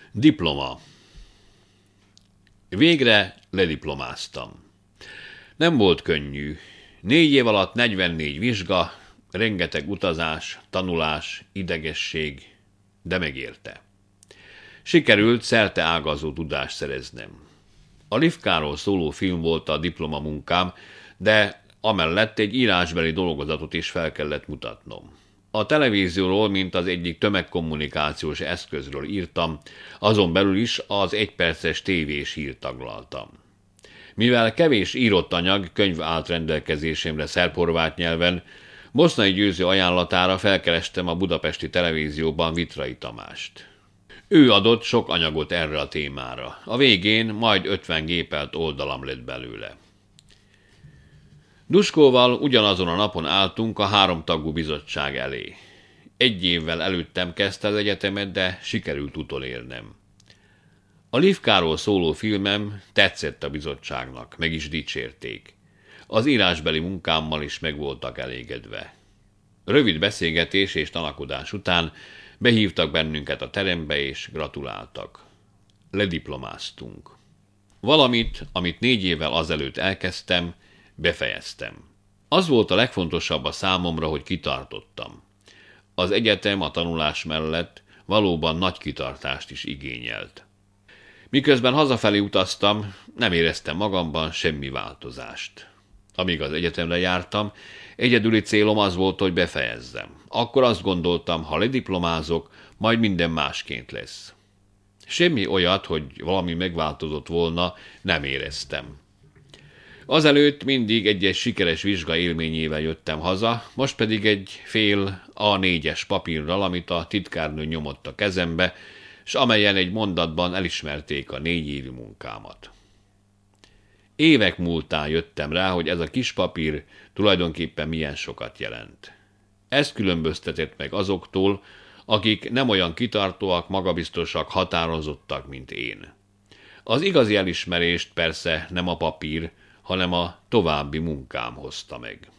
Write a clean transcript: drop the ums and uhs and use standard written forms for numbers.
Diploma. Végre lediplomáztam. Nem volt könnyű. 4 év alatt 44 vizsga, rengeteg utazás, tanulás, idegesség, de megérte. Sikerült szerte ágazó tudást szereznem. A Lifkáról szóló film volt a diplomamunkám, de amellett egy írásbeli dolgozatot is fel kellett mutatnom. A televízióról, mint az egyik tömegkommunikációs eszközről írtam, azon belül is az 1 perces tévés hírt taglaltam. Mivel kevés írott anyag, könyv állt rendelkezésemre szerb-horvát nyelven, Boszai Győző ajánlatára felkerestem a budapesti televízióban Vitrai Tamást. Ő adott sok anyagot erre a témára. A végén majd 50 gépelt oldalam lett belőle. Duskóval ugyanazon a napon álltunk a 3 tagú bizottság elé. 1 évvel előttem kezdte az egyetemet, de sikerült utolérnem. A Lifkáról szóló filmem tetszett a bizottságnak, meg is dicsérték. Az írásbeli munkámmal is meg voltak elégedve. Rövid beszélgetés és tanakodás után behívtak bennünket a terembe és gratuláltak. Lediplomáztunk. Valamit, amit 4 évvel azelőtt elkezdtem, befejeztem. Az volt a legfontosabb a számomra, hogy kitartottam. Az egyetem a tanulás mellett valóban nagy kitartást is igényelt. Miközben hazafelé utaztam, nem éreztem magamban semmi változást. Amíg az egyetemre jártam, egyedüli célom az volt, hogy befejezzem. Akkor azt gondoltam, ha lediplomázok, majd minden másként lesz. Semmi olyat, hogy valami megváltozott volna, nem éreztem. Azelőtt mindig egy sikeres vizsga élményével jöttem haza, most pedig egy fél A4-es papírral, amit a titkárnő nyomott a kezembe, s amelyen egy mondatban elismerték a 4 évi munkámat. Évek múltán jöttem rá, hogy ez a kis papír tulajdonképpen milyen sokat jelent. Ez különböztetett meg azoktól, akik nem olyan kitartóak, magabiztosak, határozottak, mint én. Az igazi elismerést persze nem a papír, hanem a további munkám hozta meg.